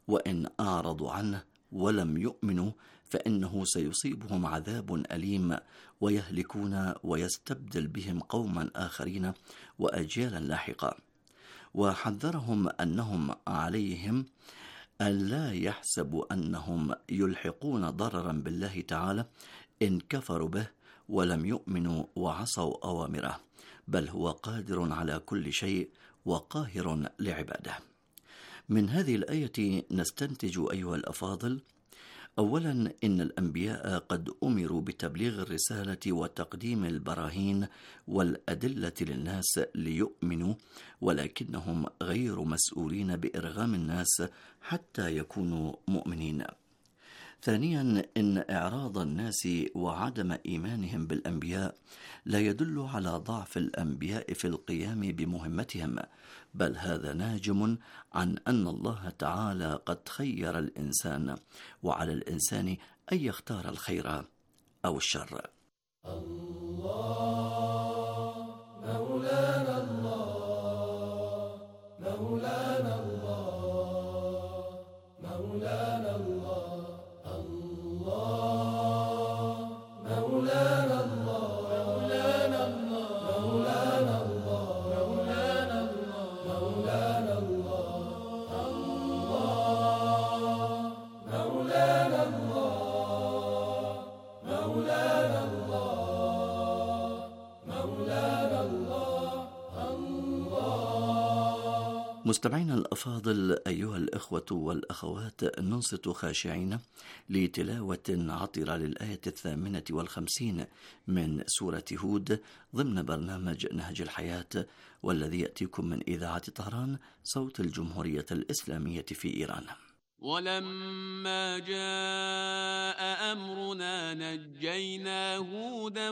وإن أعرضوا عنه ولم يؤمنوا فإنه سيصيبهم عذاب أليم ويهلكون ويستبدل بهم قوما آخرين وأجيالا لاحقة. وحذرهم أنهم عليهم أن لا يحسبوا أنهم يلحقون ضررا بالله تعالى إن كفروا به ولم يؤمنوا وعصوا أوامره، بل هو قادر على كل شيء وقاهر لعباده. من هذه الآية نستنتج أيها الأفاضل: أولا، إن الأنبياء قد أمروا بتبليغ الرسالة وتقديم البراهين والأدلة للناس ليؤمنوا، ولكنهم غير مسؤولين بإرغام الناس حتى يكونوا مؤمنين. ثانيا، إن إعراض الناس وعدم إيمانهم بالأنبياء لا يدل على ضعف الأنبياء في القيام بمهمتهم، بل هذا ناجم عن أن الله تعالى قد خير الإنسان، وعلى الإنسان أن يختار الخير أو الشر. الله مولانا، الله مولانا، الله مولانا، الله الله مولانا، الله مولانا، الله مولانا، الله مولانا، الله مولانا، الله مولانا، مستمعينا الأفاضل، أيها الإخوة والأخوات، ننصت خاشعين لتلاوة عطرة للآية 58 من سورة هود ضمن برنامج نهج الحياة، والذي يأتيكم من إذاعة طهران صوت الجمهورية الإسلامية في إيران. ولما جاء أمرنا نجينا هودا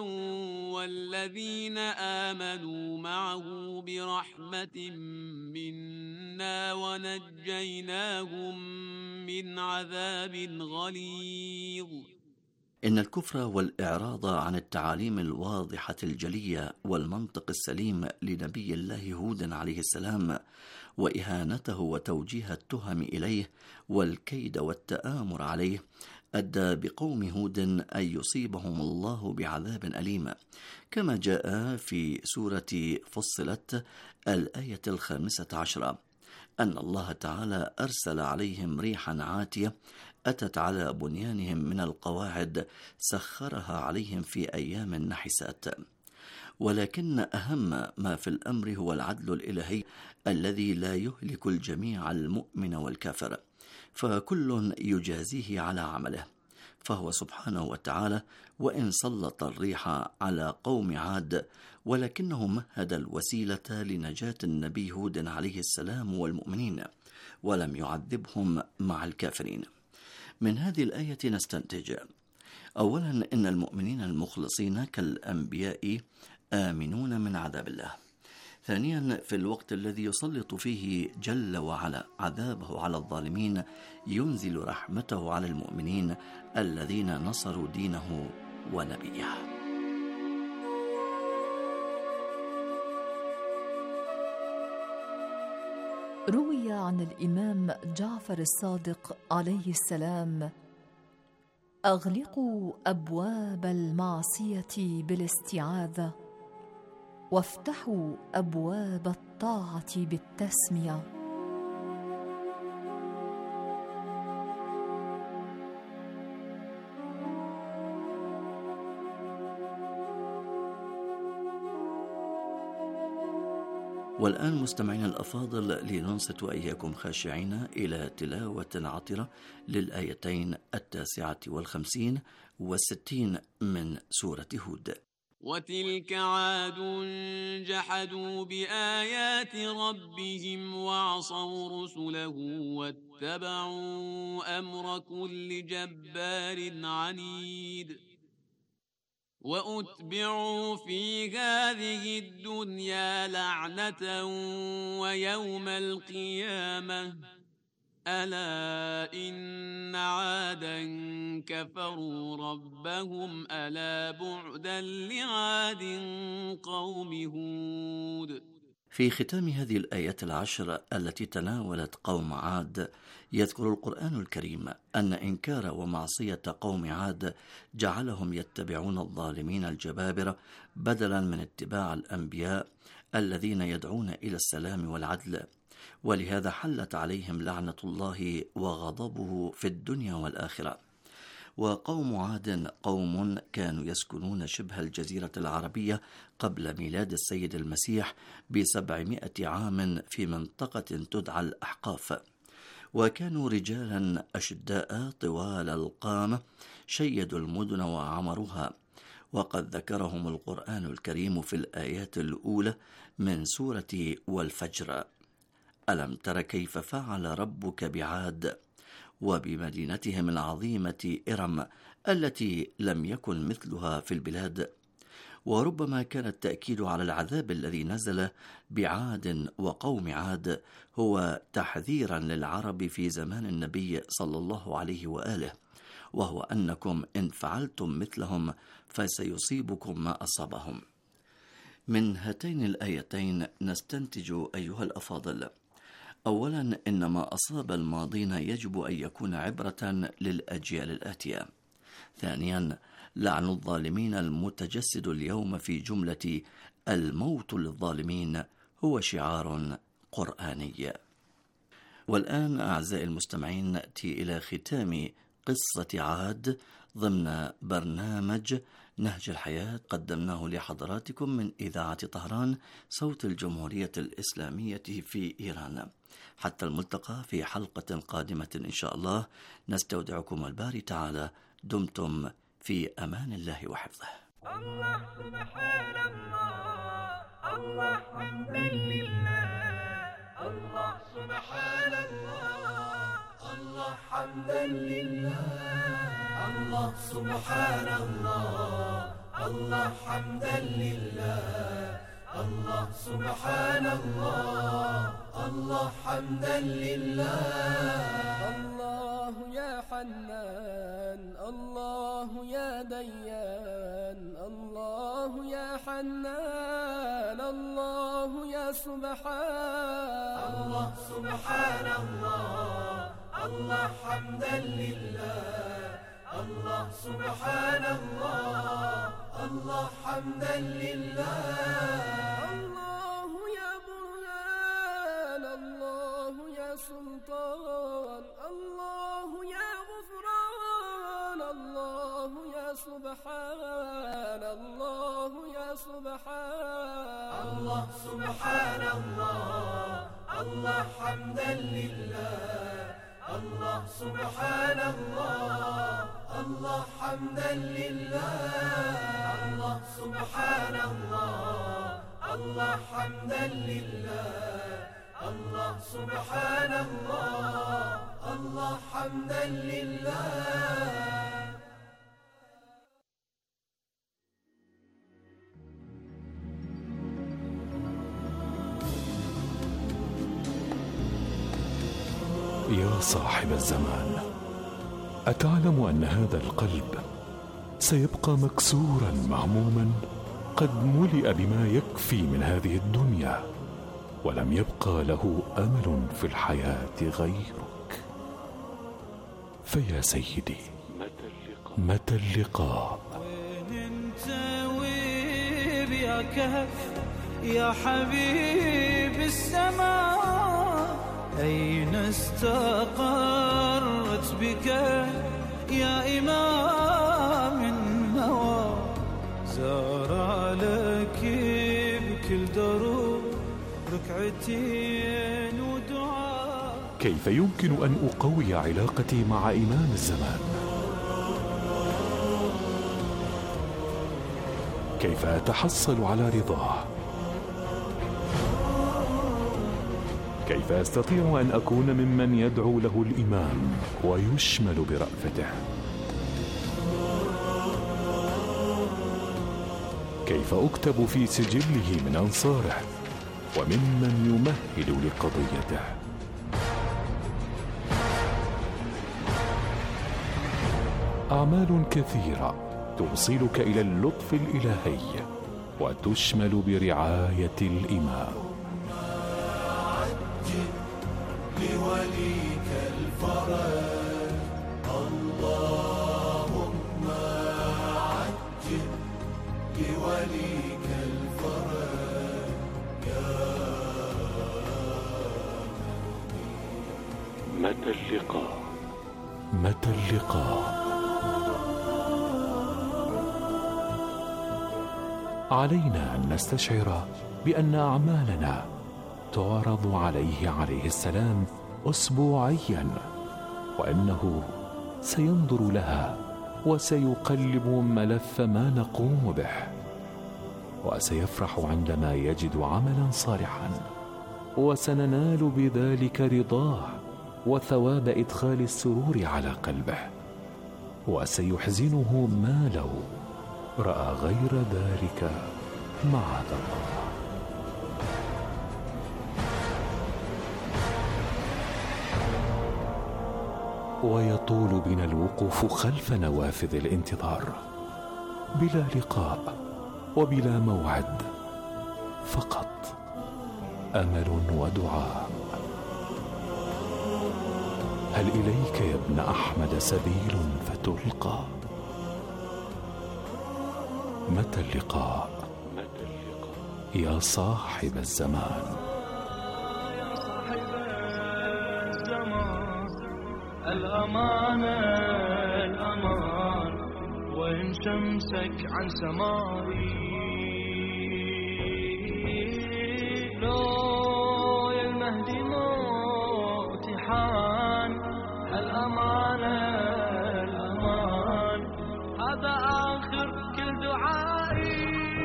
والذين آمنوا معه برحمة منا ونجيناهم من عذاب غليظ. إن الكفر والإعراض عن التعاليم الواضحة الجلية والمنطق السليم لنبي الله هود عليه السلام، وإهانته وتوجيه التهم إليه والكيد والتآمر عليه، أدى بقوم هود أن يصيبهم الله بعذاب أليم، كما جاء في سورة فصلت الآية 15 أن الله تعالى أرسل عليهم ريحا عاتية أتت على بنيانهم من القواعد سخرها عليهم في أيام نحسات. ولكن أهم ما في الأمر هو العدل الإلهي الذي لا يهلك الجميع المؤمن والكافر، فكل يجازيه على عمله. فهو سبحانه وتعالى وإن سلط الريح على قوم عاد، ولكنه مهد الوسيلة لنجاة النبي هود عليه السلام والمؤمنين، ولم يعذبهم مع الكافرين. من هذه الآية نستنتج: أولا، إن المؤمنين المخلصين كالأنبياء آمنون من عذاب الله. ثانيا، في الوقت الذي يسلط فيه جل وعلا عذابه على الظالمين ينزل رحمته على المؤمنين الذين نصروا دينه ونبيه. روي عن الإمام جعفر الصادق عليه السلام: أغلقوا أبواب المعصية بالاستعاذة، وافتحوا أبواب الطاعة بالتسمية. والآن مستمعين الأفاضل، لننصت وإياكم خاشعين إلى تلاوة عطرة للآيتين 59 و60 من سورة هود. وتلك عاد جحدوا بآيات ربهم وعصوا رسله واتبعوا أمر كل جبار عنيد. وأتبعوا في هذه الدنيا لعنة ويوم القيامة ألا إن عادا كفروا ربهم ألا بعدا لعاد قوم هود. في ختام هذه الآيات العشر التي تناولت قوم عاد، يذكر القرآن الكريم أن إنكار ومعصية قوم عاد جعلهم يتبعون الظالمين الجبابرة بدلا من اتباع الأنبياء الذين يدعون إلى السلام والعدل، ولهذا حلت عليهم لعنة الله وغضبه في الدنيا والآخرة. وقوم عاد قوم كانوا يسكنون شبه الجزيرة العربية قبل ميلاد السيد المسيح ب700 عام في منطقة تدعى الأحقاف، وكانوا رجالا أشداء طوال القامة شيدوا المدن وعمروها، وقد ذكرهم القرآن الكريم في الآيات الأولى من سورة والفجر: ألم تر كيف فعل ربك بعاد وبمدينتهم العظيمة إرم التي لم يكن مثلها في البلاد. وربما كان التأكيد على العذاب الذي نزل بعاد وقوم عاد هو تحذيرا للعرب في زمان النبي صلى الله عليه وآله، وهو أنكم إن فعلتم مثلهم فسيصيبكم ما أصابهم. من هاتين الآيتين نستنتج أيها الأفاضل: أولا، إن ما أصاب الماضين يجب أن يكون عبرة للأجيال الآتية. ثانيا، لعن الظالمين المتجسد اليوم في جملة الموت للظالمين هو شعار قرآني. والآن أعزائي المستمعين نأتي إلى ختام قصة عاد ضمن برنامج نهج الحياة قدمناه لحضراتكم من إذاعة طهران صوت الجمهورية الإسلامية في إيران. حتى الملتقى في حلقة قادمة إن شاء الله، نستودعكم الباري تعالى. دمتم في أمان الله وحفظه. الله سبحان الله، الله حمدا لله، الله سبحان الله، الله حمدا لله، الله سبحان الله، الله حمدا لله، الله سبحان الله، الله حمدا لله. الله يا حنان، الله يا ديان، الله يا حنان، الله يا سبحان، الله سبحان الله، الله حمدا لله، الله سبحان الله، الله حمدا لله. الله يا برهان، الله يا سلطان، الله يا غفران، الله يا سبحان، الله يا سبحان، الله سبحان الله، الله حمدا لله، الله سبحان الله، الله حمدا لله. الله سبحان الله، الله حمدا لله، الله سبحان الله، الله حمدا لله. يا صاحب الزمان، أتعلم أن هذا القلب سيبقى مكسورا مهموما قد ملئ بما يكفي من هذه الدنيا، ولم يبقى له أمل في الحياة غيرك. فيا سيدي، متى اللقاء؟ وين انت وين يا كهف يا حبيب السماء؟ أين استقرت بك يا إمام النوى؟ زار لك بكل دروب ركعتين ودعاء. كيف يمكن أن أقوي علاقتي مع إمام الزمان؟ كيف أتحصل على رضاه؟ كيف أستطيع أن أكون ممن يدعو له الإمام ويشمل برأفته؟ كيف أكتب في سجله من أنصاره وممن يمهد لقضيته؟ أعمال كثيرة توصلك إلى اللطف الإلهي وتشمل برعاية الإمام. عجل لوليك الفرج، اللهم عجل لوليك الفرج يا متى اللقاء؟ متى اللقاء؟ علينا أن نستشعر بأن أعمالنا تعرض عليه السلام أسبوعيا، وأنه سينظر لها وسيقلب ملف ما نقوم به، وسيفرح عندما يجد عملا صالحا، وسننال بذلك رضاه وثواب إدخال السرور على قلبه، وسيحزنه ما لو رأى غير ذلك معاذ الله. ويطول بنا الوقوف خلف نوافذ الانتظار بلا لقاء وبلا موعد، فقط أمل ودعاء. هل إليك يا ابن أحمد سبيل فتلقى؟ متى اللقاء يا صاحب الزمان؟ يا صاحب الزمان، الأمانة الأمان، وإن شمسك عن سمائي، لو يا المهدي موتي حان، الأمانة الأمان، هذا آخر كل دعائي.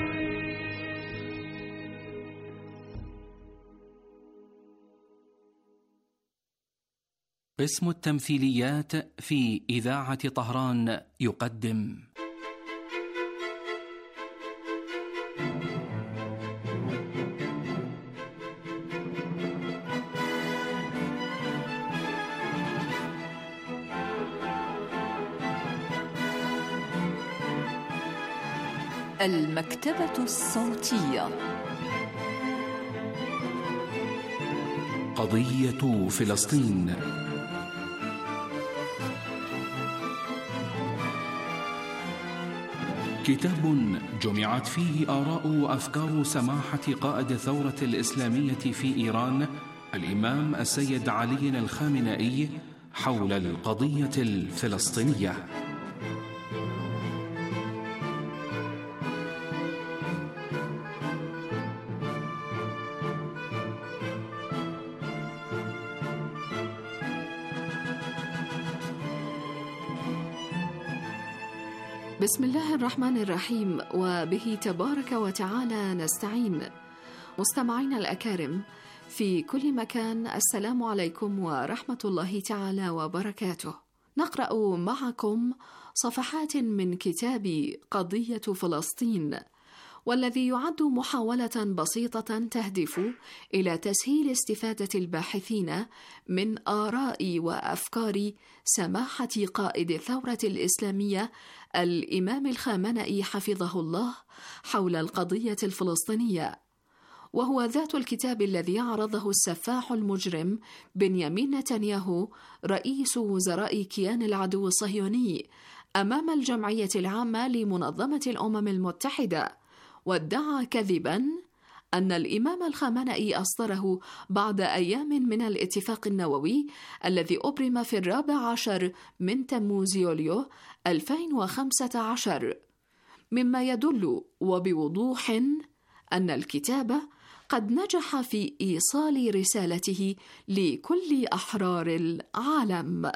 قسم التمثيليات في إذاعة طهران يقدم المكتبة الصوتية. قضية فلسطين. كتاب جمعت فيه آراء وأفكار سماحة قائد الثورة الإسلامية في إيران الإمام السيد علي الخامنئي حول القضية الفلسطينية. بسم الله الرحمن الرحيم، وبه تبارك وتعالى نستعين. مستمعين الأكارم في كل مكان، السلام عليكم ورحمة الله تعالى وبركاته. نقرأ معكم صفحات من كتاب قضية فلسطين، والذي يعد محاولة بسيطة تهدف إلى تسهيل استفادة الباحثين من آراء وأفكار سماحة قائد الثورة الإسلامية الإمام الخامنئي حفظه الله حول القضية الفلسطينية، وهو ذات الكتاب الذي عرضه السفاح المجرم بنيامين نتنياهو رئيس وزراء كيان العدو الصهيوني أمام الجمعية العامة لمنظمة الأمم المتحدة، وادعى كذباً أن الإمام الخامنئي أصدره بعد أيام من الاتفاق النووي الذي أبرم في 14 من تموز يوليو 2015، مما يدل وبوضوح أن الكتاب قد نجح في إيصال رسالته لكل أحرار العالم.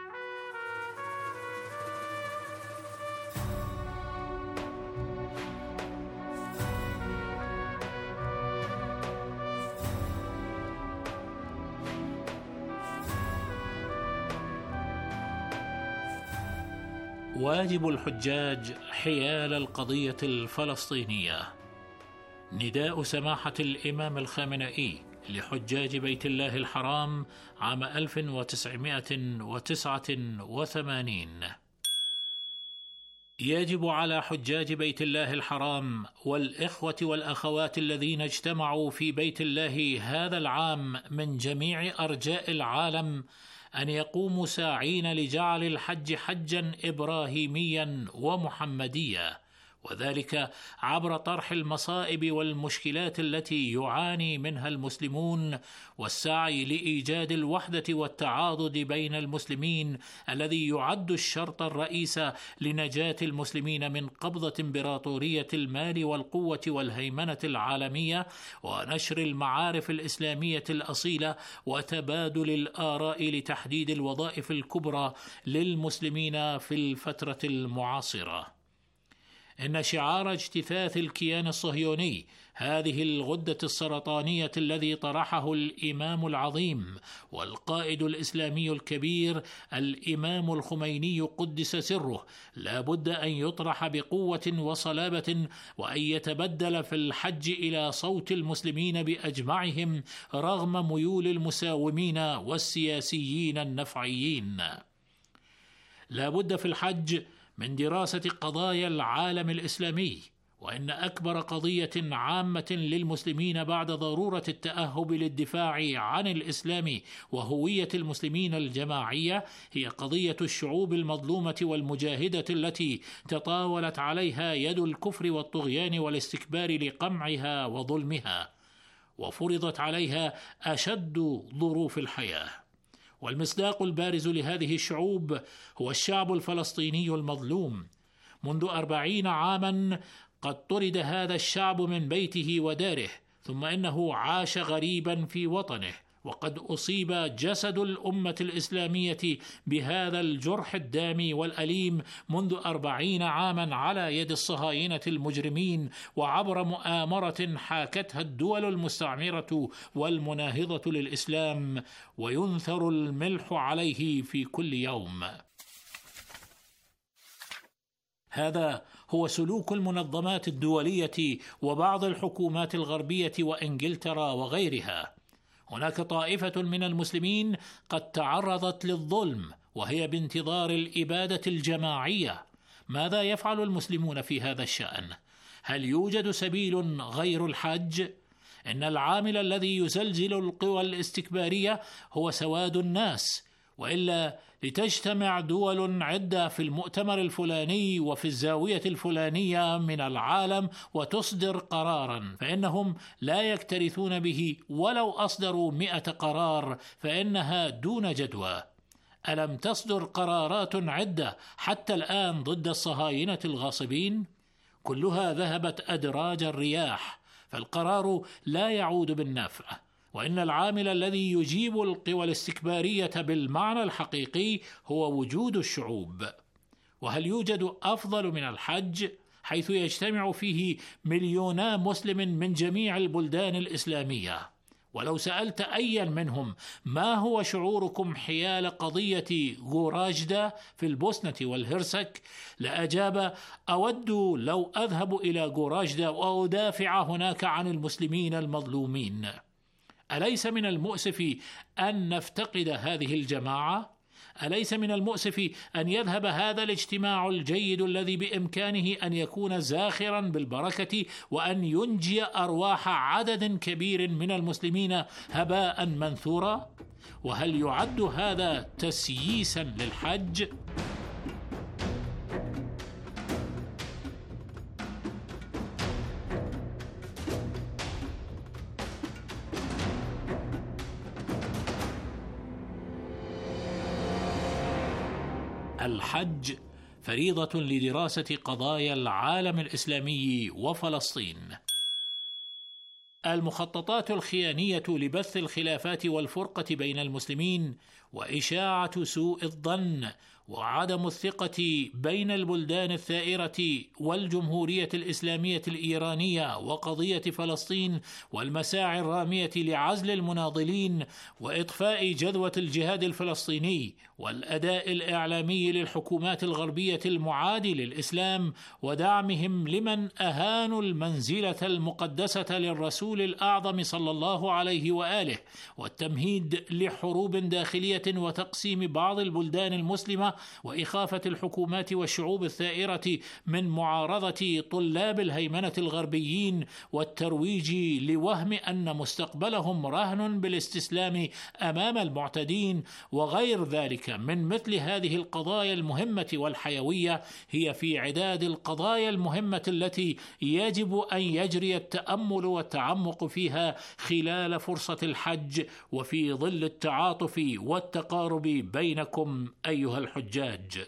واجب الحجاج حيال القضية الفلسطينية. نداء سماحة الإمام الخامنئي لحجاج بيت الله الحرام عام 1989. يجب على حجاج بيت الله الحرام والإخوة والأخوات الذين اجتمعوا في بيت الله هذا العام من جميع أرجاء العالم أن يقوموا ساعين لجعل الحج حجا إبراهيميا ومحمديا، وذلك عبر طرح المصائب والمشكلات التي يعاني منها المسلمون، والسعي لإيجاد الوحدة والتعاضد بين المسلمين الذي يعد الشرط الرئيس لنجاة المسلمين من قبضة إمبراطورية المال والقوة والهيمنة العالمية، ونشر المعارف الإسلامية الأصيلة، وتبادل الآراء لتحديد الوظائف الكبرى للمسلمين في الفترة المعاصرة. إن شعار اجتثاث الكيان الصهيوني، هذه الغدة السرطانية الذي طرحه الإمام العظيم والقائد الإسلامي الكبير الإمام الخميني قدس سره، لا بد أن يطرح بقوة وصلابة، وأن يتبدل في الحج إلى صوت المسلمين بأجمعهم رغم ميول المساومين والسياسيين النفعيين. لا بد في الحج من دراسة قضايا العالم الإسلامي، وإن أكبر قضية عامة للمسلمين بعد ضرورة التأهب للدفاع عن الإسلام وهوية المسلمين الجماعية هي قضية الشعوب المظلومة والمجاهدة التي تطاولت عليها يد الكفر والطغيان والاستكبار لقمعها وظلمها، وفرضت عليها أشد ظروف الحياة. والمصداق البارز لهذه الشعوب هو الشعب الفلسطيني المظلوم. منذ 40 عاما قد طرد هذا الشعب من بيته وداره، ثم إنه عاش غريبا في وطنه، وقد أصيب جسد الأمة الإسلامية بهذا الجرح الدامي والأليم منذ 40 عاما على يد الصهاينة المجرمين، وعبر مؤامرة حاكتها الدول المستعمرة والمناهضة للإسلام، وينثر الملح عليه في كل يوم. هذا هو سلوك المنظمات الدولية وبعض الحكومات الغربية وإنجلترا وغيرها. هناك طائفة من المسلمين قد تعرضت للظلم وهي بانتظار الإبادة الجماعية. ماذا يفعل المسلمون في هذا الشأن؟ هل يوجد سبيل غير الحج؟ إن العامل الذي يزلزل القوى الاستكبارية هو سواد الناس، وإلا لتجتمع دول عدة في المؤتمر الفلاني وفي الزاوية الفلانية من العالم وتصدر قرارا، فإنهم لا يكترثون به ولو أصدروا 100 قرار فإنها دون جدوى. ألم تصدر قرارات عدة حتى الآن ضد الصهاينة الغاصبين؟ كلها ذهبت أدراج الرياح، فالقرار لا يعود بالنفع. وإن العامل الذي يجيب القوى الاستكبارية بالمعنى الحقيقي هو وجود الشعوب. وهل يوجد أفضل من الحج، حيث يجتمع فيه مليونا مسلم من جميع البلدان الإسلامية؟ ولو سألت أيا منهم ما هو شعوركم حيال قضية غوراجدا في البوسنة والهرسك، لأجاب: أود لو أذهب إلى غوراجدا وأدافع هناك عن المسلمين المظلومين. أليس من المؤسف أن نفتقد هذه الجماعة؟ أليس من المؤسف أن يذهب هذا الاجتماع الجيد الذي بإمكانه أن يكون زاخرا بالبركة وأن ينجي أرواح عدد كبير من المسلمين هباء منثورا؟ وهل يعد هذا تسييسا للحج؟ الحج فريضة لدراسة قضايا العالم الإسلامي وفلسطين. المخططات الخيانية لبث الخلافات والفرقة بين المسلمين وإشاعة سوء الظن وعدم الثقة بين البلدان الثائرة والجمهورية الإسلامية الإيرانية وقضية فلسطين والمساعي الرامية لعزل المناضلين وإطفاء جذوة الجهاد الفلسطيني والأداء الإعلامي للحكومات الغربية المعادي للإسلام ودعمهم لمن أهانوا المنزلة المقدسة للرسول الأعظم صلى الله عليه وآله، والتمهيد لحروب داخلية وتقسيم بعض البلدان المسلمة وإخافة الحكومات والشعوب الثائرة من معارضة طلاب الهيمنة الغربيين والترويج لوهم أن مستقبلهم رهن بالاستسلام أمام المعتدين وغير ذلك من مثل هذه القضايا المهمة والحيوية، هي في عداد القضايا المهمة التي يجب أن يجري التأمل والتعمق فيها خلال فرصة الحج، وفي ظل التعاطف والتقارب بينكم أيها الحجاج.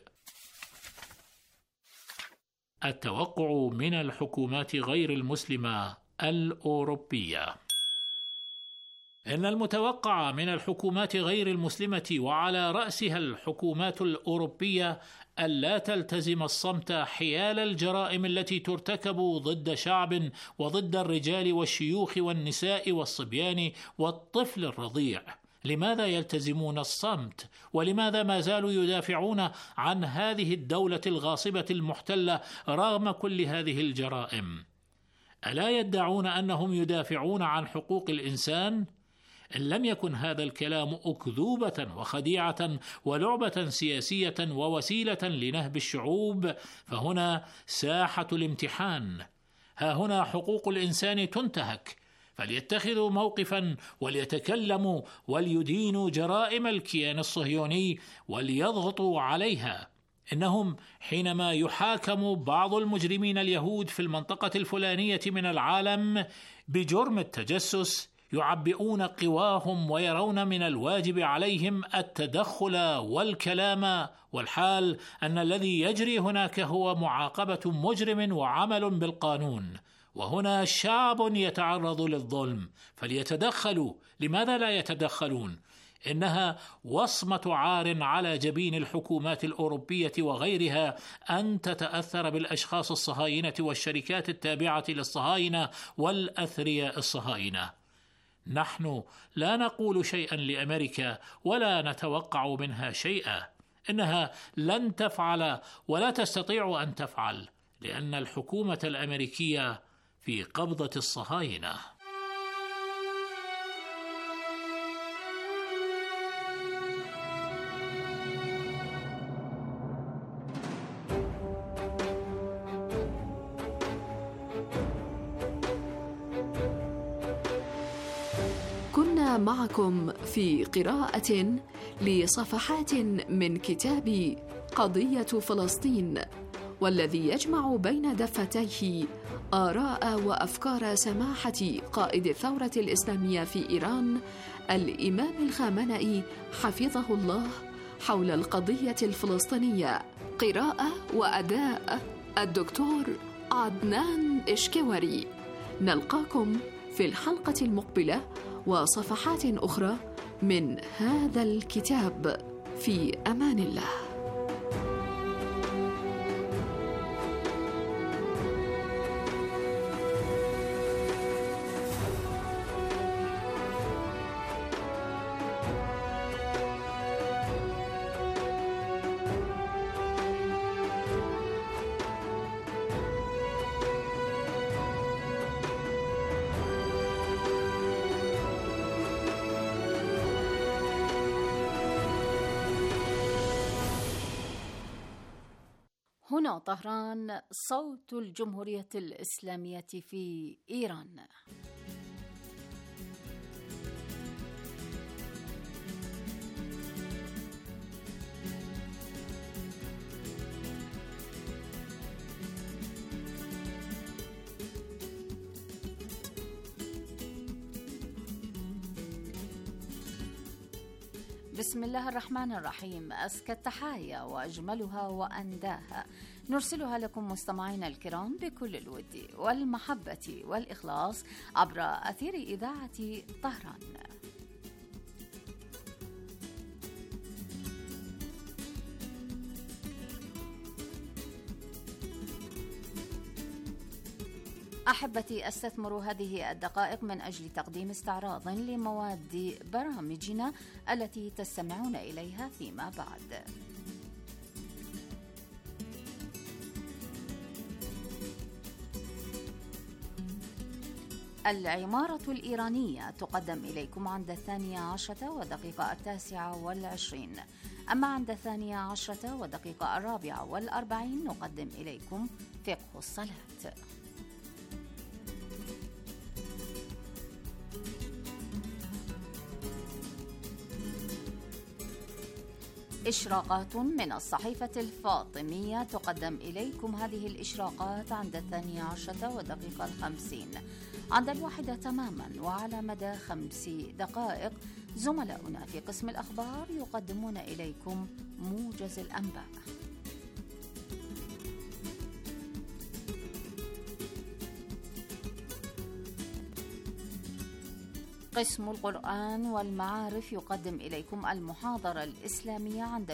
التوقع من الحكومات غير المسلمة الأوروبية. إن المتوقع من الحكومات غير المسلمة وعلى رأسها الحكومات الأوروبية ألا تلتزم الصمت حيال الجرائم التي ترتكب ضد شعب وضد الرجال والشيوخ والنساء والصبيان والطفل الرضيع. لماذا يلتزمون الصمت؟ ولماذا ما زالوا يدافعون عن هذه الدولة الغاصبة المحتلة رغم كل هذه الجرائم؟ ألا يدعون أنهم يدافعون عن حقوق الإنسان؟ إن لم يكن هذا الكلام أكذوبة وخديعة ولعبة سياسية ووسيلة لنهب الشعوب، فهنا ساحة الامتحان. ها هنا حقوق الإنسان تنتهك، فليتخذوا موقفا وليتكلموا وليدينوا جرائم الكيان الصهيوني وليضغطوا عليها. إنهم حينما يحاكم بعض المجرمين اليهود في المنطقة الفلانية من العالم بجرم التجسس يعبئون قواهم ويرون من الواجب عليهم التدخل والكلام، والحال أن الذي يجري هناك هو معاقبة مجرم وعمل بالقانون. وهنا شعب يتعرض للظلم فليتدخلوا. لماذا لا يتدخلون؟ إنها وصمة عار على جبين الحكومات الأوروبية وغيرها أن تتأثر بالأشخاص الصهاينة والشركات التابعة للصهاينة والأثرياء الصهاينة. نحن لا نقول شيئا لأمريكا ولا نتوقع منها شيئا. إنها لن تفعل ولا تستطيع أن تفعل، لأن الحكومة الأمريكية في قبضة الصهاينة. كنا معكم في قراءة لصفحات من كتاب قضية فلسطين، والذي يجمع بين دفتيه آراء وأفكار سماحة قائد الثورة الإسلامية في إيران الإمام الخامنئي حفظه الله حول القضية الفلسطينية. قراءة وأداء الدكتور عدنان إشكوري. نلقاكم في الحلقة المقبلة وصفحات أخرى من هذا الكتاب. في أمان الله. هنا طهران، صوت الجمهورية الإسلامية في إيران. بسم الله الرحمن الرحيم. أزكى التحايا وأجملها وأنداها نرسلها لكم مستمعينا الكرام بكل الود والمحبة والإخلاص عبر أثير إذاعة طهران. أحبتي، أستثمر هذه الدقائق من أجل تقديم استعراض لمواد برامجنا التي تستمعون إليها فيما بعد. العمارة الإيرانية تقدم إليكم عند 12:09. أما عند 12:40 نقدم إليكم فقه الصلاة. إشراقات من الصحيفة الفاطمية تقدم إليكم هذه الإشراقات عند 12:50 عند 1 تماما، وعلى مدى 5 دقائق زملاؤنا في قسم الأخبار يقدمون إليكم موجز الأنباء. قسم القرآن والمعارف يقدم إليكم المحاضرة الإسلامية عند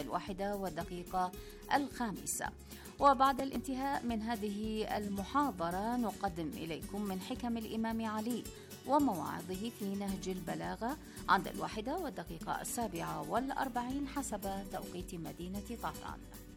1:05، وبعد الانتهاء من هذه المحاضرة نقدم إليكم من حكم الإمام علي ومواعظه في نهج البلاغة عند 1:47 حسب توقيت مدينة طهران.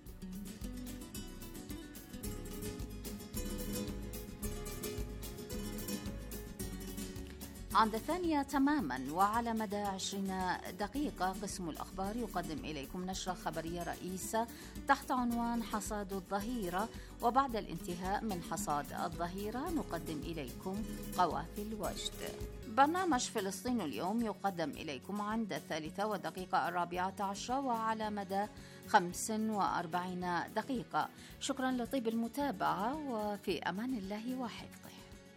عند 2 تماما وعلى مدى 20 دقيقة قسم الأخبار يقدم إليكم نشرة خبرية رئيسة تحت عنوان حصاد الظهيرة، وبعد الانتهاء من حصاد الظهيرة نقدم إليكم قوافي الوجد. برنامج فلسطين اليوم يقدم إليكم عند 3:14 وعلى مدى 45 دقيقة. شكرا لطيب المتابعة، وفي أمان الله وحفظه.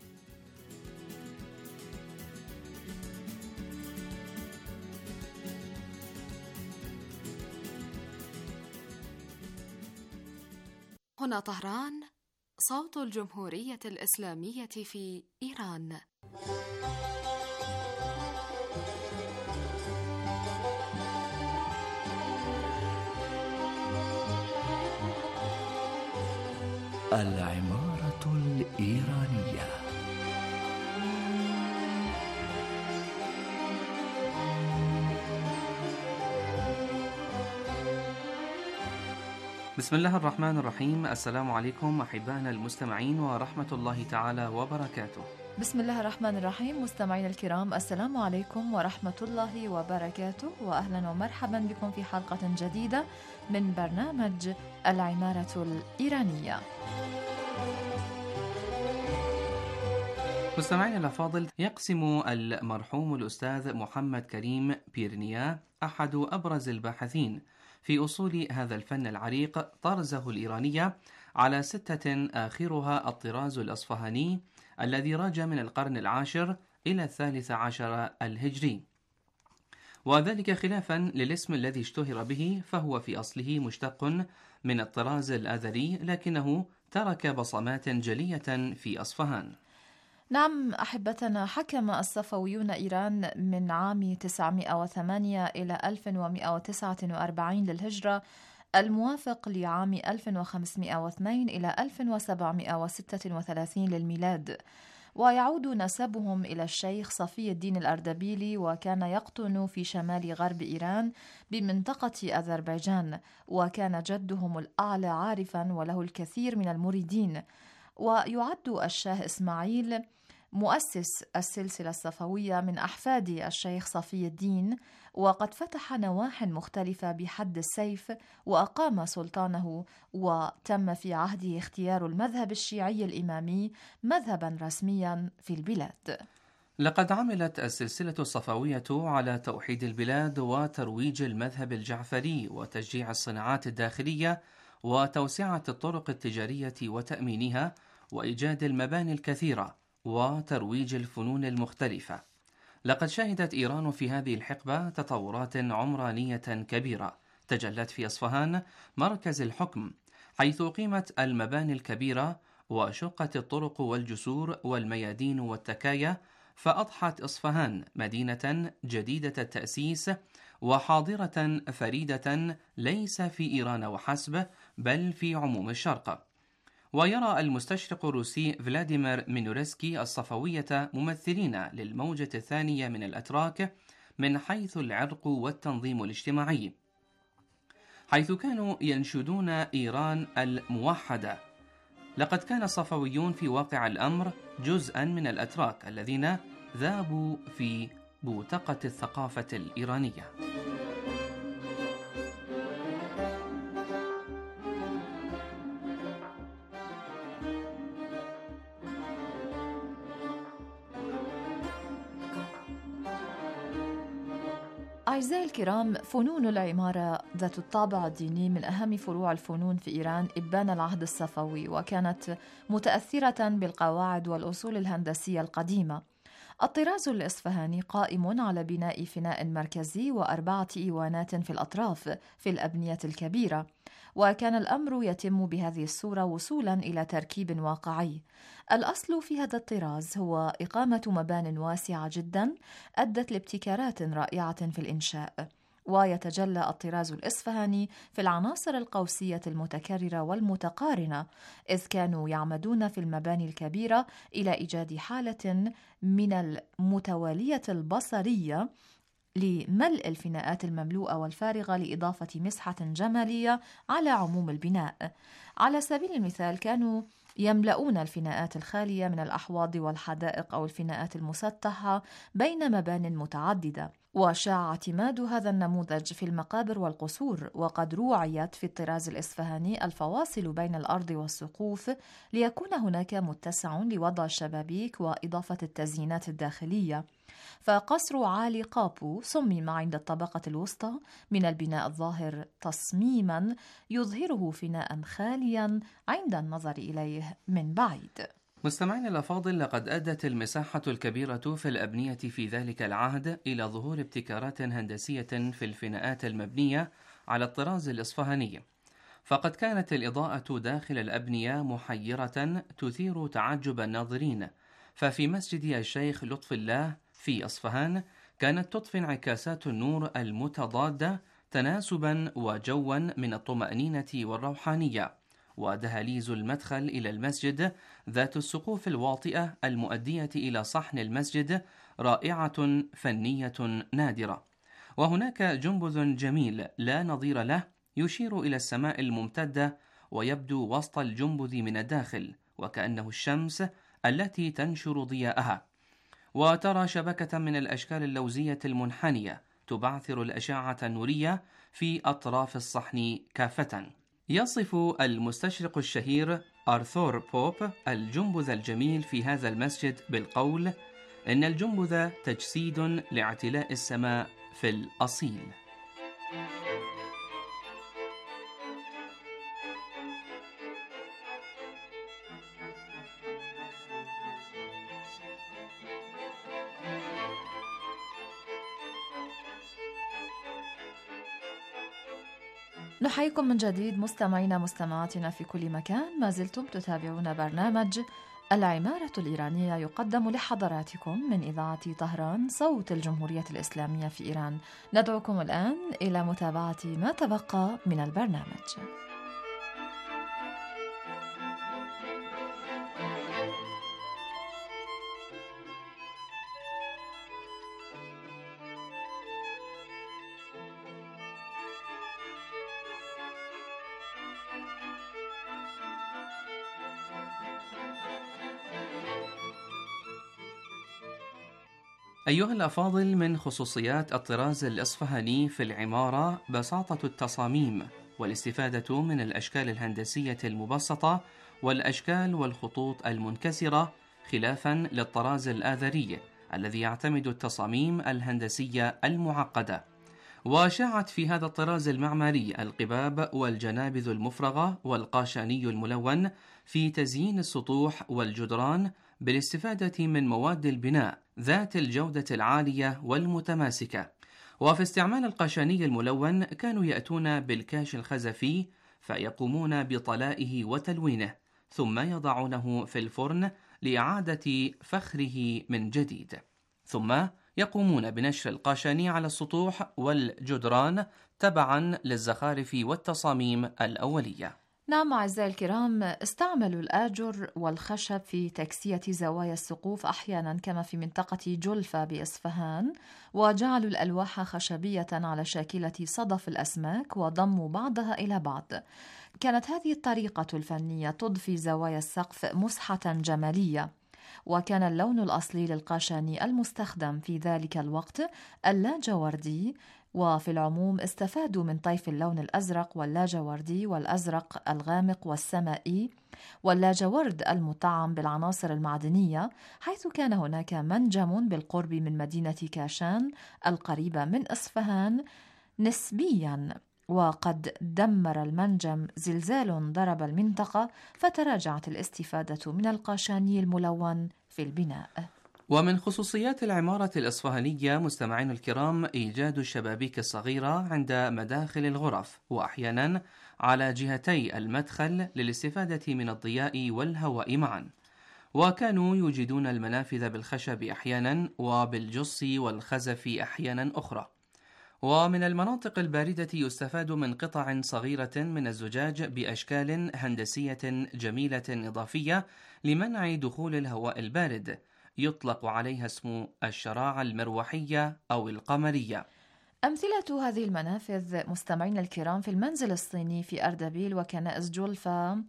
هنا طهران، صوت الجمهورية الإسلامية في إيران. العمارة الإيرانية. بسم الله الرحمن الرحيم. السلام عليكم أحبائنا المستمعين ورحمة الله تعالى وبركاته. بسم الله الرحمن الرحيم. مستمعينا الكرام، السلام عليكم ورحمة الله وبركاته، وأهلا ومرحبا بكم في حلقة جديدة من برنامج العمارة الإيرانية. مستمعينا الأفاضل، يقسم المرحوم الأستاذ محمد كريم بيرنيا أحد أبرز الباحثين في أصول هذا الفن العريق طرزه الإيرانية على 6 آخرها الطراز الأصفهاني الذي راج من القرن العاشر إلى 13 الهجري، وذلك خلافا للاسم الذي اشتهر به، فهو في أصله مشتق من الطراز الآذري، لكنه ترك بصمات جلية في أصفهان. نعم أحبتنا، حكم الصفويون إيران من عام 908 إلى 1149 للهجرة، الموافق لعام 1502 إلى 1736 للميلاد، ويعود نسبهم إلى الشيخ صفي الدين الأردبيلي، وكان يقطن في شمال غرب إيران بمنطقة أذربيجان، وكان جدهم الأعلى عارفا وله الكثير من المريدين. ويعد الشاه إسماعيل مؤسس السلسلة الصفوية من أحفاد الشيخ صفي الدين، وقد فتح نواح مختلفة بحد السيف وأقام سلطانه، وتم في عهده اختيار المذهب الشيعي الإمامي مذهبا رسميا في البلاد. لقد عملت السلسلة الصفوية على توحيد البلاد وترويج المذهب الجعفري وتشجيع الصناعات الداخلية وتوسعة الطرق التجارية وتأمينها وإيجاد المباني الكثيرة وترويج الفنون المختلفة. لقد شهدت إيران في هذه الحقبة تطورات عمرانية كبيرة تجلت في أصفهان مركز الحكم، حيث أقيمت المباني الكبيرة وشقت الطرق والجسور والميادين والتكايا، فأضحت أصفهان مدينة جديدة التأسيس وحاضرة فريدة ليس في إيران وحسب، بل في عموم الشرق. ويرى المستشرق الروسي فلاديمير مينورسكي الصفوية ممثلين للموجة الثانية من الأتراك من حيث العرق والتنظيم الاجتماعي، حيث كانوا ينشدون إيران الموحدة. لقد كان الصفويون في واقع الأمر جزءا من الأتراك الذين ذابوا في بوتقة الثقافة الإيرانية. أعزائي الكرام، فنون العمارة ذات الطابع الديني من أهم فروع الفنون في إيران إبان العهد الصفوي، وكانت متأثرة بالقواعد والأصول الهندسية القديمة. الطراز الإصفهاني قائم على بناء فناء مركزي و4 إيوانات في الأطراف في الأبنية الكبيرة، وكان الأمر يتم بهذه الصورة وصولا إلى تركيب واقعي. الأصل في هذا الطراز هو إقامة مبان واسعة جدا أدت لابتكارات رائعة في الإنشاء. ويتجلى الطراز الإصفهاني في العناصر القوسية المتكررة والمتقارنة، إذ كانوا يعمدون في المباني الكبيرة إلى إيجاد حالة من المتوالية البصرية لملء الفناءات المملوءة والفارغة لإضافة مسحة جمالية على عموم البناء. على سبيل المثال، كانوا يملؤون الفناءات الخالية من الأحواض والحدائق أو الفناءات المسطحة بين مبان متعددة، وشاع اعتماد هذا النموذج في المقابر والقصور، وقد روعيت في الطراز الإصفهاني الفواصل بين الأرض والسقوف ليكون هناك متسع لوضع الشبابيك وإضافة التزيينات الداخلية. فقصر عالي قابو صمم عند الطبقة الوسطى من البناء الظاهر تصميما يظهره فناء خاليا عند النظر إليه من بعيد. مستمعين الأفاضل، لقد أدت المساحة الكبيرة في الأبنية في ذلك العهد إلى ظهور ابتكارات هندسية في الفناءات المبنية على الطراز الإصفهاني، فقد كانت الإضاءة داخل الأبنية محيرة تثير تعجب الناظرين. ففي مسجد الشيخ لطف الله في أصفهان كانت تضفي انعكاسات النور المتضادة تناسبا وجوا من الطمأنينة والروحانية. ودهاليز المدخل إلى المسجد ذات السقوف الواطئة المؤدية إلى صحن المسجد رائعة فنية نادرة. وهناك جنبذ جميل لا نظير له يشير إلى السماء الممتدة، ويبدو وسط الجنبذ من الداخل وكأنه الشمس التي تنشر ضياءها. وترى شبكة من الأشكال اللوزية المنحنية تبعثر الأشعة النورية في أطراف الصحن كافة. يصف المستشرق الشهير آرثور بوب الجنبذ الجميل في هذا المسجد بالقول: إن الجنبذ تجسيد لاعتلاء السماء في الأصيل. نحييكم من جديد مستمعينا مستمعاتنا في كل مكان. ما زلتم تتابعون برنامج العمارة الإيرانية يقدم لحضراتكم من إذاعة طهران صوت الجمهورية الإسلامية في إيران. ندعوكم الآن إلى متابعة ما تبقى من البرنامج. أيها الأفاضل، من خصوصيات الطراز الإصفهاني في العمارة بساطة التصاميم والاستفادة من الأشكال الهندسية المبسطة والأشكال والخطوط المنكسرة، خلافا للطراز الآذري الذي يعتمد التصاميم الهندسية المعقدة. وشاعت في هذا الطراز المعماري القباب والجنابذ المفرغة والقاشاني الملون في تزيين السطوح والجدران بالاستفادة من مواد البناء ذات الجودة العالية والمتماسكة. وفي استعمال القاشاني الملون كانوا يأتون بالكاش الخزفي فيقومون بطلائه وتلوينه، ثم يضعونه في الفرن لإعادة فخره من جديد، ثم يقومون بنشر القاشاني على السطوح والجدران تبعا للزخارف والتصاميم الأولية. نعم أعزائي الكرام، استعملوا الآجر والخشب في تكسية زوايا السقوف أحيانا كما في منطقة جلفة بإصفهان، وجعلوا الألواح خشبية على شاكلة صدف الأسماك وضموا بعضها إلى بعض. كانت هذه الطريقة الفنية تضفي زوايا السقف مسحة جمالية. وكان اللون الأصلي للقاشاني المستخدم في ذلك الوقت اللاجوردي وفي العموم استفادوا من طيف اللون الأزرق واللاجوردي والأزرق الغامق والسمائي واللاجورد المطعم بالعناصر المعدنية، حيث كان هناك منجم بالقرب من مدينة كاشان القريبة من إصفهان نسبياً، وقد دمر المنجم زلزال ضرب المنطقة فتراجعت الاستفادة من القاشاني الملون في البناء. ومن خصوصيات العمارة الإصفهانية مستمعين الكرام إيجاد الشبابيك الصغيرة عند مداخل الغرف، وأحيانا على جهتي المدخل للاستفادة من الضياء والهواء معا، وكانوا يوجدون المنافذ بالخشب أحيانا وبالجص والخزف أحيانا أخرى. ومن المناطق الباردة يستفاد من قطع صغيرة من الزجاج بأشكال هندسية جميلة إضافية لمنع دخول الهواء البارد، يطلق عليها اسم الشراع المروحية أو القمرية. أمثلة هذه المنافذ مستمعين الكرام في المنزل الصيني في أردبيل وكنائس جولفا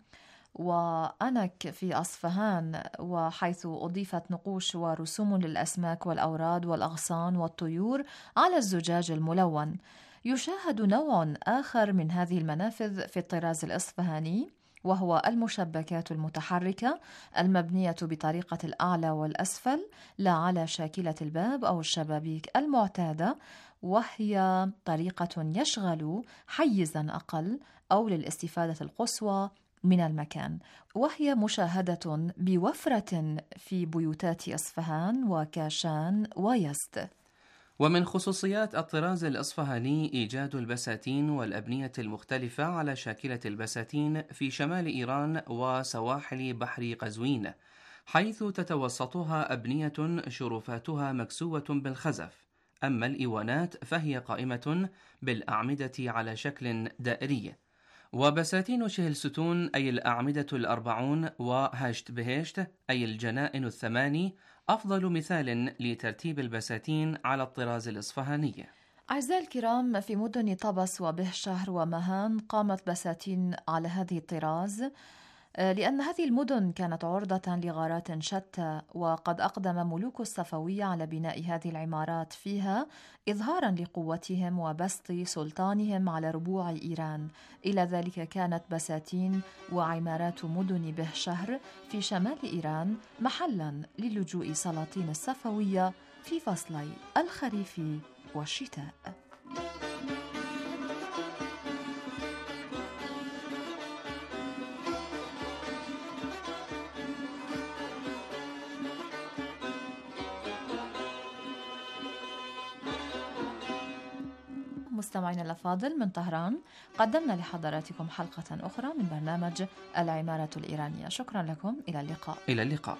وأنك في أصفهان، وحيث أضيفت نقوش ورسوم للأسماك والأوراد والأغصان والطيور على الزجاج الملون. يشاهد نوع آخر من هذه المنافذ في الطراز الإصفهاني، وهو المشبكات المتحركة المبنية بطريقة الأعلى والأسفل لا على شاكلة الباب أو الشبابيك المعتادة، وهي طريقة يشغل حيزاً أقل أو للاستفادة القصوى من المكان، وهي مشاهدة بوفرة في بيوتات أصفهان وكاشان ويزد. ومن خصوصيات الطراز الإصفهاني إيجاد البساتين والأبنية المختلفة على شاكلة البساتين في شمال إيران وسواحل بحر قزوين، حيث تتوسطها أبنية شرفاتها مكسوة بالخزف، أما الإيوانات فهي قائمة بالأعمدة على شكل دائري. وبساتين شهلستون أي الأعمدة 40 وهاشت بهشت أي الجنائن 8 أفضل مثال لترتيب البساتين على الطراز الإصفهاني. أعزائي الكرام، في مدن طبس وبهشهر ومهان قامت بساتين على هذه الطراز، لأن هذه المدن كانت عرضة لغارات شتى، وقد أقدم ملوك الصفوية على بناء هذه العمارات فيها إظهاراً لقوتهم وبسط سلطانهم على ربوع إيران. إلى ذلك كانت بساتين وعمارات مدن بهشهر في شمال إيران محلاً للجوء سلاطين الصفوية في فصلي الخريف والشتاء. مستمعينا الأفاضل، من طهران قدمنا لحضراتكم حلقة أخرى من برنامج العمارة الإيرانية. شكرا لكم، إلى اللقاء. إلى اللقاء.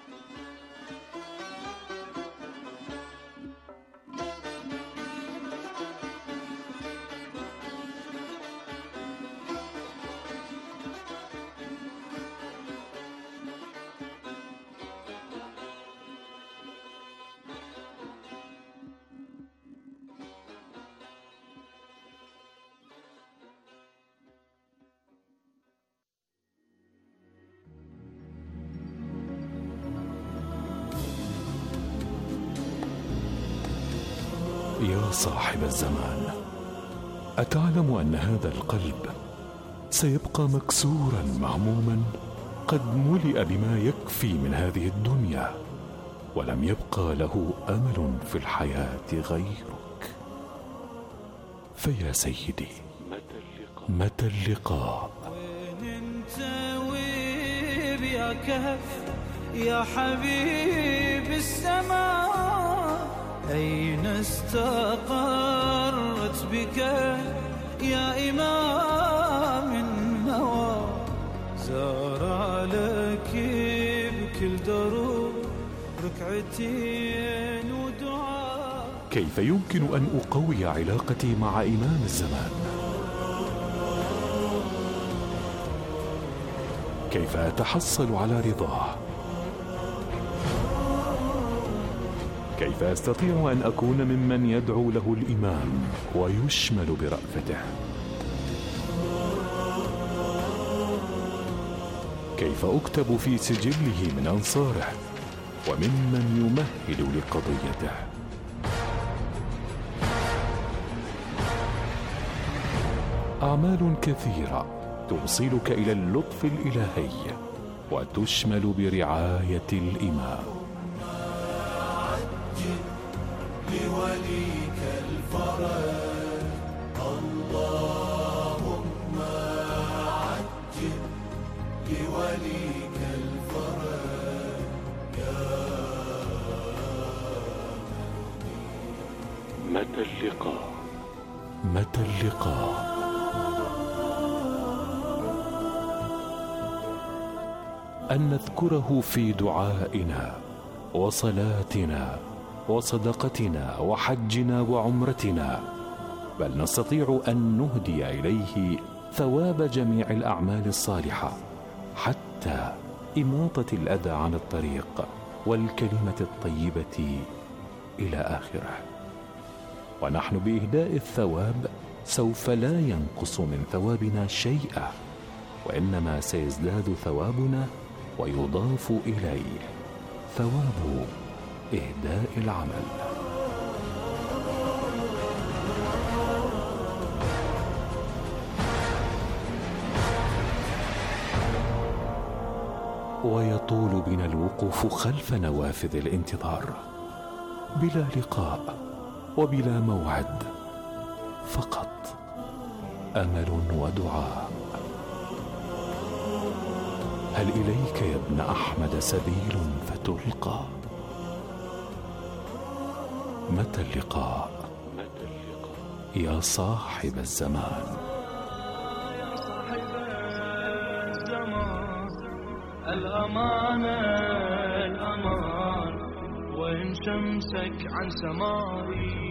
يا صاحب الزمان، أتعلم أن هذا القلب سيبقى مكسورا مهموما قد ملئ بما يكفي من هذه الدنيا، ولم يبقى له أمل في الحياة غيرك. فيا سيدي، متى اللقاء؟ وين انت ويب يا كهف يا حبيب السماء، أين استقرت بك يا إمام النوى، زار لك بكل دروب ركعتين ودعاء. كيف يمكن أن أقوي علاقتي مع إمام الزمان؟ كيف أتحصل على رضاه؟ كيف أستطيع أن أكون ممن يدعو له الإمام ويشمل برأفته؟ كيف أكتب في سجله من أنصاره وممن يمهد لقضيته؟ أعمال كثيرة توصلك إلى اللطف الإلهي وتشمل برعاية الإمام. لوليك الفرج اللهم عجل لوليك الفرج يا متى اللقاء؟ متى اللقاء؟ أن نذكره في دعائنا وصلاتنا وصدقتنا وحجنا وعمرتنا، بل نستطيع أن نهدي إليه ثواب جميع الأعمال الصالحة، حتى إماطة الأذى عن الطريق والكلمة الطيبة إلى آخره. ونحن بإهداء الثواب سوف لا ينقص من ثوابنا شيئا، وإنما سيزداد ثوابنا ويضاف إليه ثواب إهداء العمل. ويطول بنا الوقوف خلف نوافذ الانتظار، بلا لقاء وبلا موعد، فقط أمل ودعاء. هل إليك يا ابن أحمد سبيل فتلقى؟ متى اللقاء يا صاحب الزمان؟ يا صاحب الزمان الأمانة الأمان، وإن شمسك عن سماري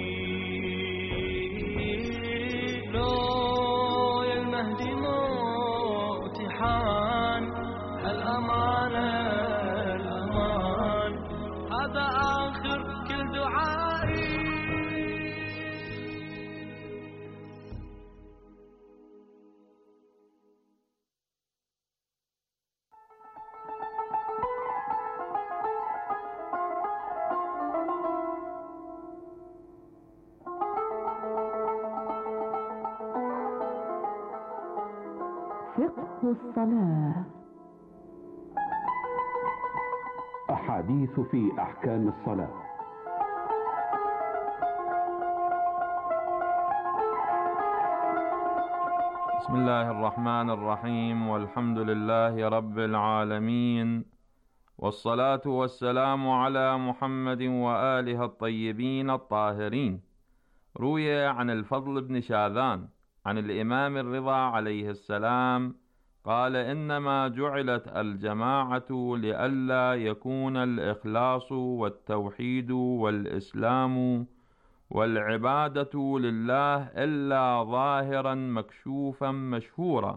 لو يا المهدي موتي حان. الأمانة الأمان هذا آخر كل دعائي. فقه الصلاة. أحاديث في أحكام الصلاة. بسم الله الرحمن الرحيم، والحمد لله رب العالمين، والصلاة والسلام على محمد وآله الطيبين الطاهرين. روي عن الفضل بن شاذان عن الإمام الرضا عليه السلام قال: إنما جعلت الجماعة لئلا يكون الإخلاص والتوحيد والإسلام والعبادة لله إلا ظاهرا مكشوفا مشهورا،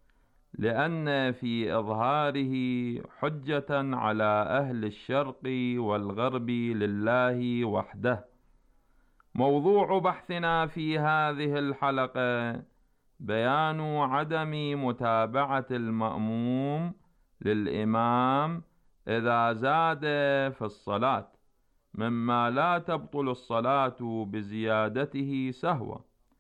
لأن في إظهاره حجة على أهل الشرق والغرب لله وحده. موضوع بحثنا في هذه الحلقة بيان عدم متابعة المأموم للإمام إذا زاد في الصلاة، مما لا تبطل الصلاة بزيادته سهوا،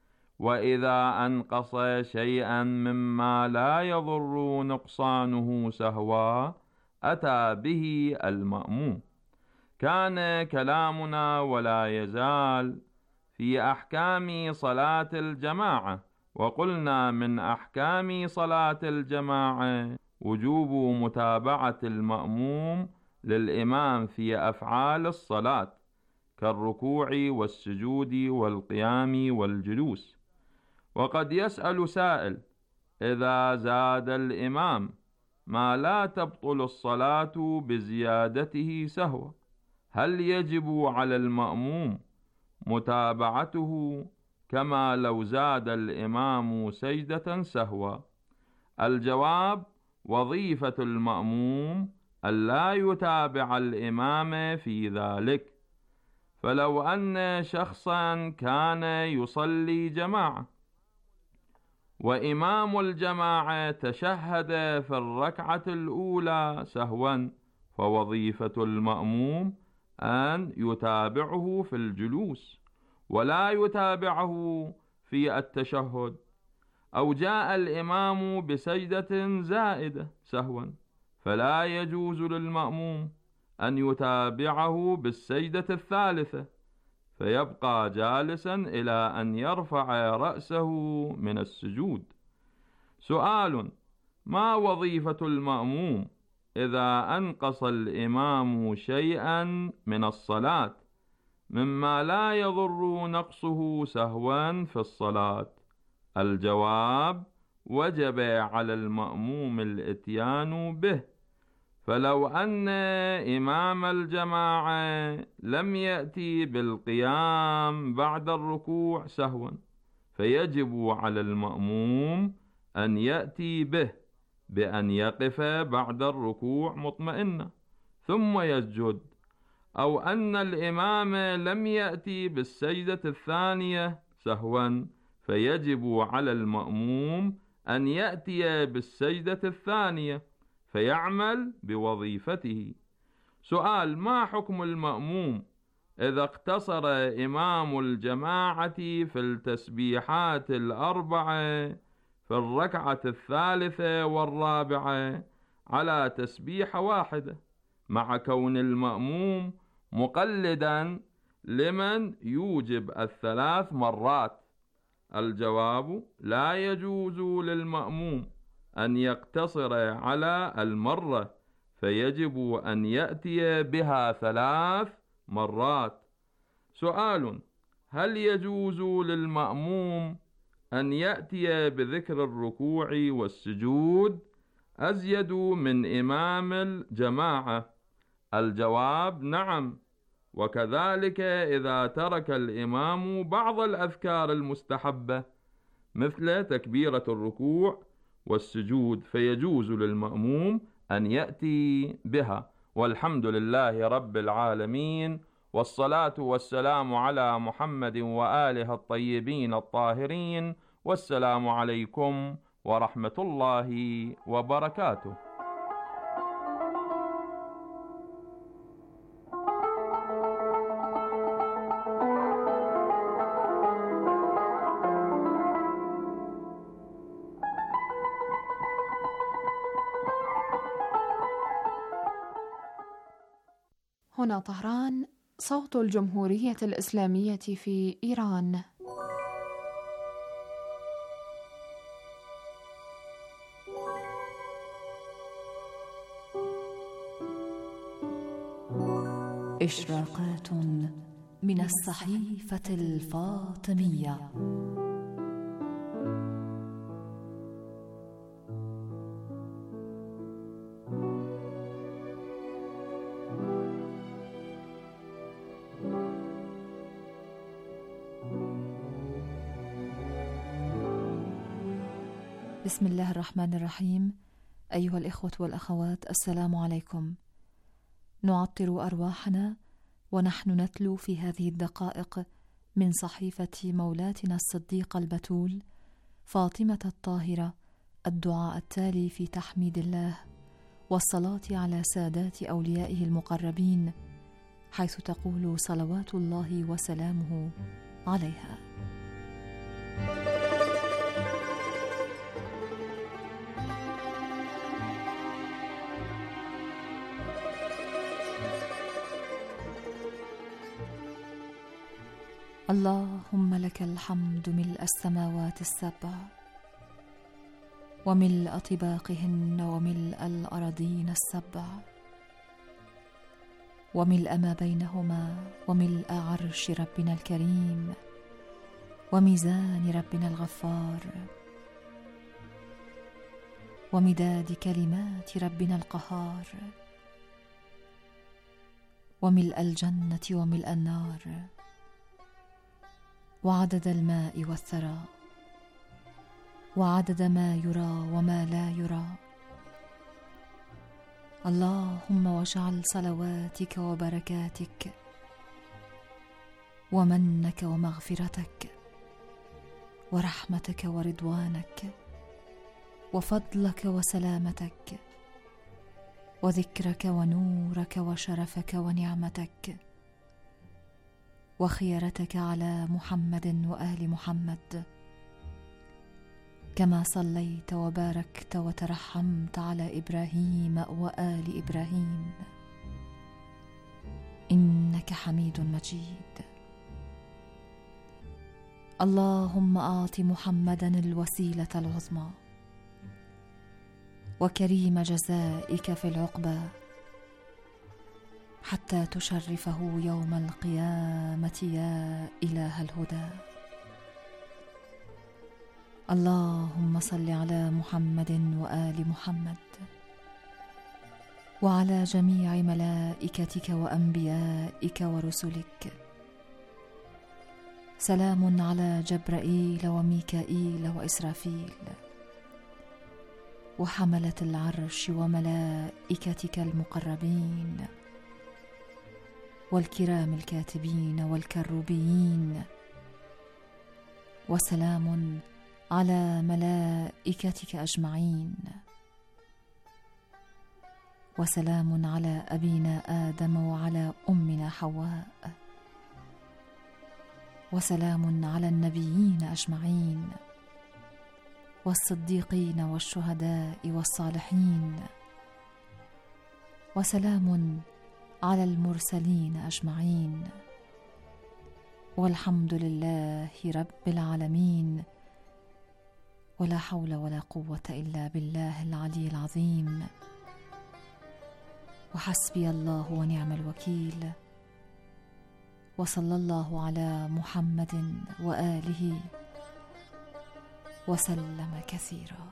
وإذا أنقص شيئا مما لا يضر نقصانه سهوا أتى به المأموم. كان كلامنا ولا يزال في أحكام صلاة الجماعة، وقلنا من أحكام صلاة الجماعة وجوب متابعة المأموم للإمام في أفعال الصلاة كالركوع والسجود والقيام والجلوس. وقد يسأل سائل: إذا زاد الإمام ما لا تبطل الصلاة بزيادته سهوا، هل يجب على المأموم متابعته كما لو زاد الإمام سجدة سهوا؟ الجواب: وظيفة المأموم ألا يتابع الإمام في ذلك. فلو أن شخصا كان يصلي جماعة وإمام الجماعة تشهد في الركعة الأولى سهوا، فوظيفة المأموم أن يتابعه في الجلوس ولا يتابعه في التشهد. أو جاء الإمام بسجدة زائدة سهوا، فلا يجوز للمأموم أن يتابعه بالسجدة الثالثة، فيبقى جالسا إلى أن يرفع رأسه من السجود. سؤال: ما وظيفة المأموم إذا أنقص الإمام شيئا من الصلاة مما لا يضر نقصه سهوا في الصلاة؟ الجواب: وجب على المأموم الإتيان به، فلو أن إمام الجماعة لم يأتي بالقيام بعد الركوع سهوا، فيجب على المأموم أن يأتي به بأن يقف بعد الركوع مطمئنا ثم يسجد، أو أن الإمام لم يأتي بالسجدة الثانية سهوا، فيجب على المأموم أن يأتي بالسجدة الثانية فيعمل بوظيفته. سؤال: ما حكم المأموم إذا اقتصر إمام الجماعة في التسبيحات الأربعة في الركعة الثالثة والرابعة على تسبيحة واحدة، مع كون المأموم مقلدا لمن يوجب الثلاث مرات؟ الجواب: لا يجوز للمأموم أن يقتصر على المرة، فيجب أن يأتي بها 3 مرات. سؤال: هل يجوز للمأموم أن يأتي بذكر الركوع والسجود أزيد من إمام الجماعة؟ الجواب: نعم، وكذلك إذا ترك الإمام بعض الأذكار المستحبة مثل تكبيرة الركوع والسجود فيجوز للمأموم أن يأتي بها. والحمد لله رب العالمين، والصلاة والسلام على محمد وآله الطيبين الطاهرين، والسلام عليكم ورحمة الله وبركاته. هنا طهران، صوت الجمهورية الإسلامية في إيران. إشراقات من الصحيفة الفاطمية. بسم الله الرحمن الرحيم. أيها الإخوة والأخوات، السلام عليكم. نعطر أرواحنا ونحن نتلو في هذه الدقائق من صحيفة مولاتنا الصديقة البتول فاطمة الطاهرة الدعاء التالي في تحميد الله والصلاة على سادات أوليائه المقربين، حيث تقول صلوات الله وسلامه عليها: اللهم لك الحمد ملء السماوات السبع وملء طباقهن وملء الأراضين السبع وملء ما بينهما وملء عرش ربنا الكريم وميزان ربنا الغفار ومداد كلمات ربنا القهار وملء الجنة وملء النار وعدد الماء والثرى وعدد ما يرى وما لا يرى. اللهم واجعل صلواتك وبركاتك ومنك ومغفرتك ورحمتك ورضوانك وفضلك وسلامتك وذكرك ونورك وشرفك ونعمتك وخيرتك على محمد وآل محمد كما صليت وباركت وترحمت على إبراهيم وآل إبراهيم إنك حميد مجيد. اللهم أعط محمدا الوسيلة العظمى وكريم جزائك في العقبى حتى تشرفه يوم القيامة يا إله الهدى. اللهم صل على محمد وآل محمد وعلى جميع ملائكتك وأنبيائك ورسلك. سلام على جبرائيل وميكائيل وإسرافيل وحملة العرش وملائكتك المقربين والكرام الكاتبين والكروبيين. وسلام على ملائكتك أجمعين. وسلام على أبينا آدم وعلى أمنا حواء. وسلام على النبيين أجمعين والصديقين والشهداء والصالحين. وسلام على المرسلين أجمعين والحمد لله رب العالمين. ولا حول ولا قوة إلا بالله العلي العظيم. وحسبي الله ونعم الوكيل. وصلى الله على محمد وآله وسلم كثيرا.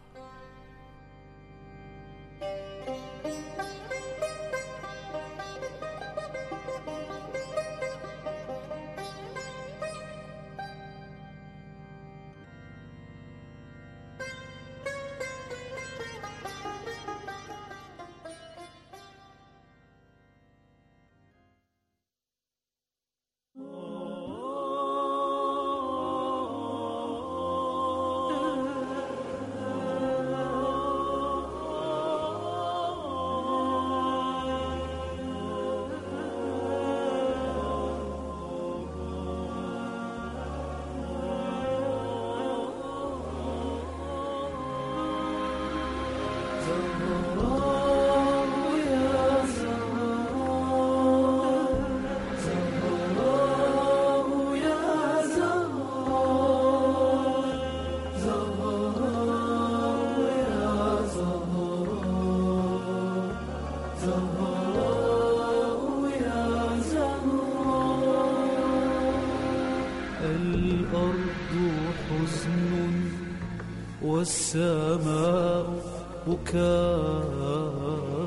والسماء بكاء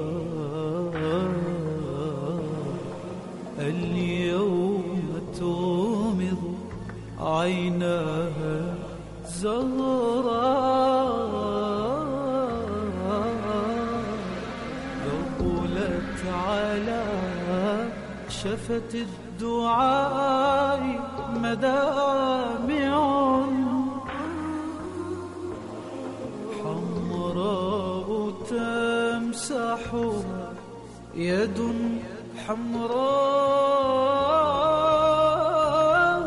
اليوم تومض عيناها زهراء ثقلت على شفة الدعاء مدامع تمسحها يد حمراء.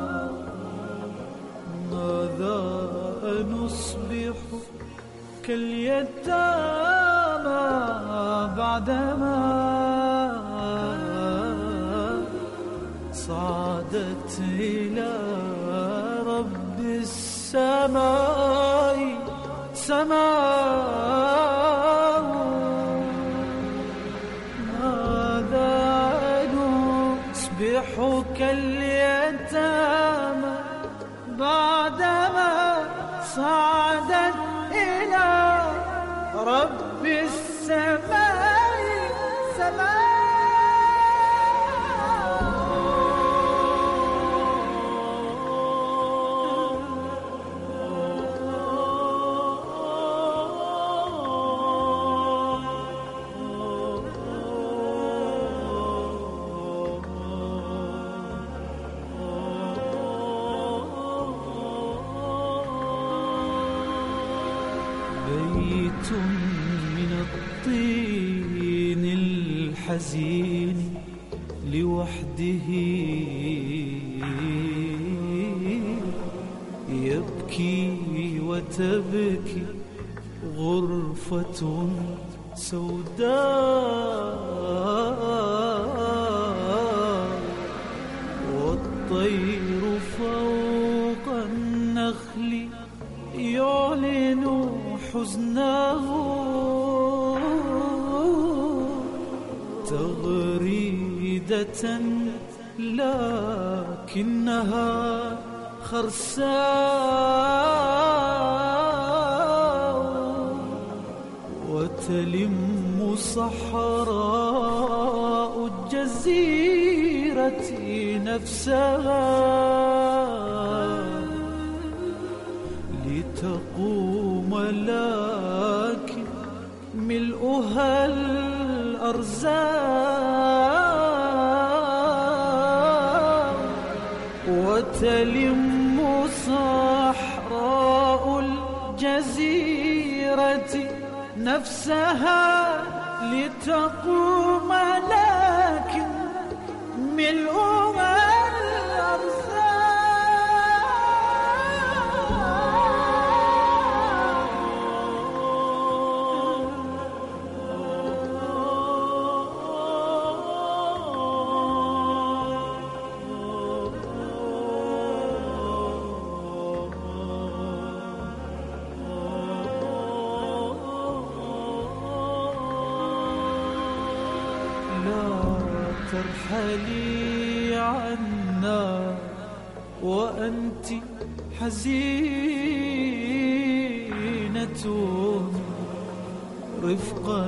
ماذا نصبح كاليتامى بعدما صعدت إلى رب السماء سماء. ماذا نصبح كاليتامى بعدما صعدت إلى رب السماء سماء. بيت من الطين الحزين لوحده يبكي وتبكي غرفة سوداء، والطير فوق النخل يعلن حزنه، تغريدة لكنها خرساء، وتلم صحراء الجزيرة نفسها لتقوم، لكن ملؤها الأرزاق، وتلم صحراء الجزيرة نفسها لتقوم، لكن ملؤها ترحلي عنا وأنت حزينة، رفقا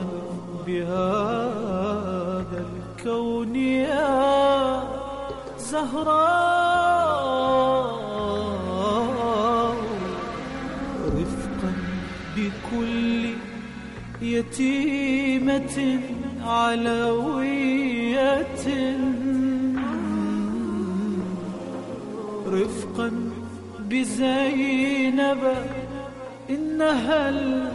بهذا الكون يا زهراء، رفقا بكل يتيمة علوية، رفقا بزينب إنها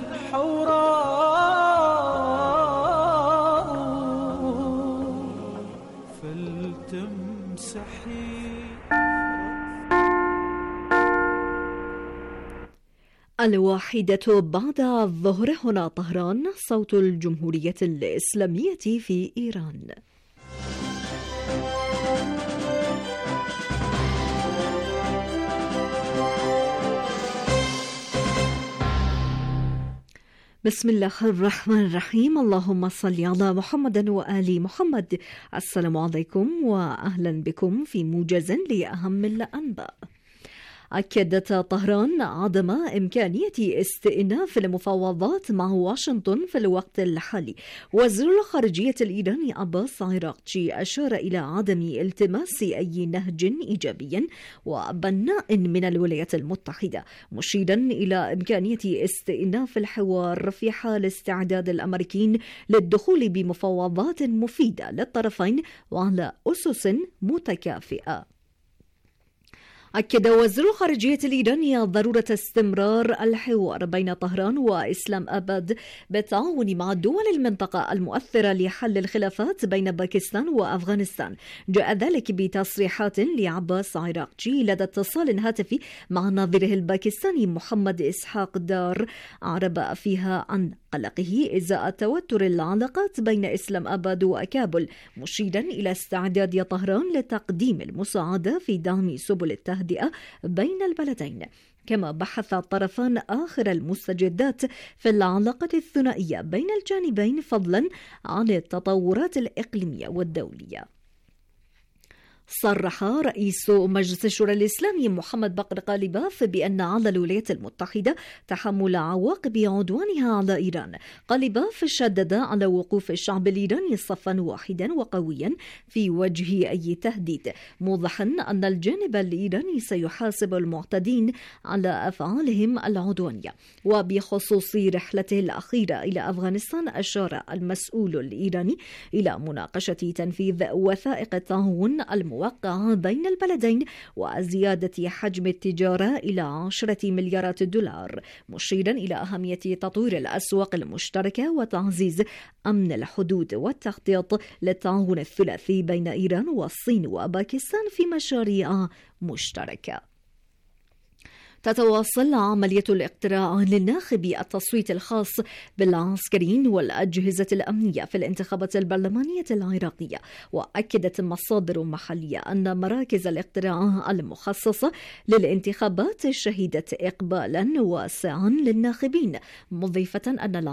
الحوراء، فلتمسحي. الواحدة بعد الظهر، هنا طهران، صوت الجمهورية الإسلامية في إيران. بسم الله الرحمن الرحيم، اللهم صل على محمد وآل محمد. السلام عليكم وأهلا بكم في موجز لأهم الأنباء. أكدت طهران عدم إمكانية استئناف المفاوضات مع واشنطن في الوقت الحالي. وزير الخارجية الإيراني عباس عراقچي أشار إلى عدم التماس أي نهج إيجابي وبناء من الولايات المتحدة، مشيرا إلى إمكانية استئناف الحوار في حال استعداد الأمريكيين للدخول بمفاوضات مفيدة للطرفين وعلى أسس متكافئة. أكد وزير الخارجية الإيراني ضرورة استمرار الحوار بين طهران وإسلام آباد بالتعاون مع دول المنطقة المؤثرة لحل الخلافات بين باكستان وأفغانستان. جاء ذلك بتصريحات لعباس عراقچي لدى اتصال هاتفي مع نظيره الباكستاني محمد إسحاق دار، أعرب فيها عن قلقه إزاء توتر العلاقات بين إسلام آباد وكابول، مشيرا إلى استعداد طهران لتقديم المساعدة في دعم سبل التهدئة بين البلدين. كما بحث الطرفان آخر المستجدات في العلاقة الثنائية بين الجانبين فضلا عن التطورات الإقليمية والدولية. صرح رئيس مجلس الشورى الإسلامي محمد بقر قالباف بأن على الولايات المتحدة تحمل عواقب عدوانها على إيران. قالباف شدد على وقوف الشعب الإيراني صفا واحدا وقويا في وجه أي تهديد، موضحا أن الجانب الإيراني سيحاسب المعتدين على أفعالهم العدوانية. وبخصوص رحلته الأخيرة إلى أفغانستان، أشار المسؤول الإيراني إلى مناقشة تنفيذ وثائق التعاون الموقعة بين البلدين وزيادة حجم التجارة إلى 10 مليارات دولار، مشيرا إلى أهمية تطوير الأسواق المشتركة وتعزيز أمن الحدود والتخطيط للتعاون الثلاثي بين إيران والصين وباكستان في مشاريع مشتركة. تتواصل عملية الاقتراع للناخب التصويت الخاص بالعسكريين والأجهزة الأمنية في الانتخابات البرلمانية العراقية. وأكدت مصادر محلية أن مراكز الاقتراع المخصصة للانتخابات شهدت إقبالا واسعا للناخبين، مضيفة أن